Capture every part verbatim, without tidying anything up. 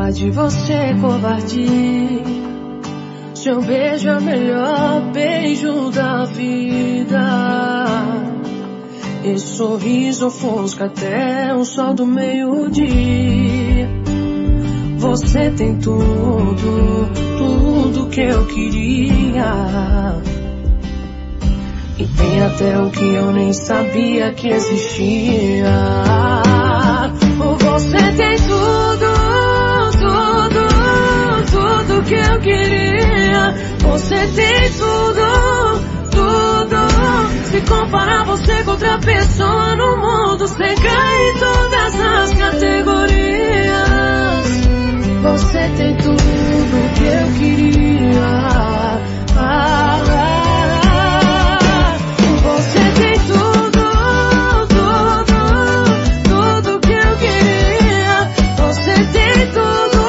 Fala de você, covardia. Seu beijo é o melhor beijo da vida. Esse sorriso ofusca até o sol do meio-dia. Você tem tudo, tudo que eu queria. E tem até o que eu nem sabia que existia. Você tem tudo, tudo, tudo que eu queria. Você tem tudo, tudo. Se comparar você com outra pessoa no mundo, você cai em todas as categorias. Você tem tudo que eu queria. Ah, ah, ah. Você tem tudo, tudo, tudo que eu queria. Você tem tudo,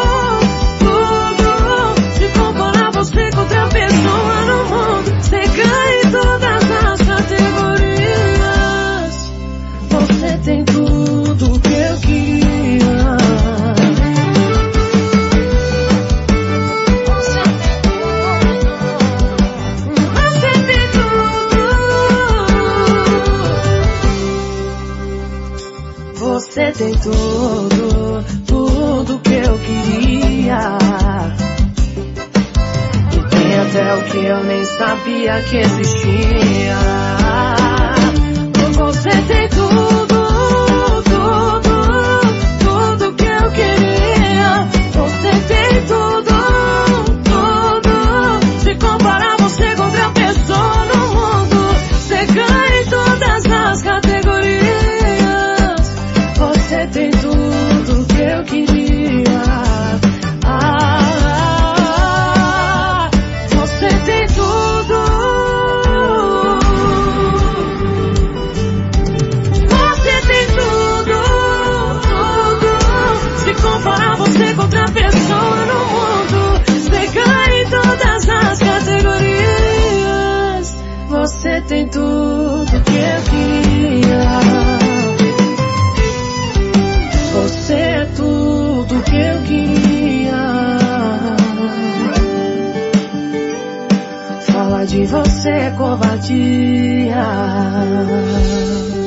tudo. Se comparar você com outra pessoa no mundo, você cai em todas as categorias. Você tem tudo que eu queria. Você tem tudo, tudo que eu queria. E tem até o que eu nem sabia que existia. Você tem tudo, tudo, tudo que eu queria. Você tem tudo, tudo. Se comparar você com outra pessoa no mundo, você cai em todas as categorias. Você tem tudo que eu queria. Ah, ah, ah. Você tem tudo. Você tem tudo, tudo. Se comparar você com outra pessoa no mundo, você cai em todas as categorias. Você tem tudo que eu queria. Você é tudo que eu queria. Fala de você, covardia.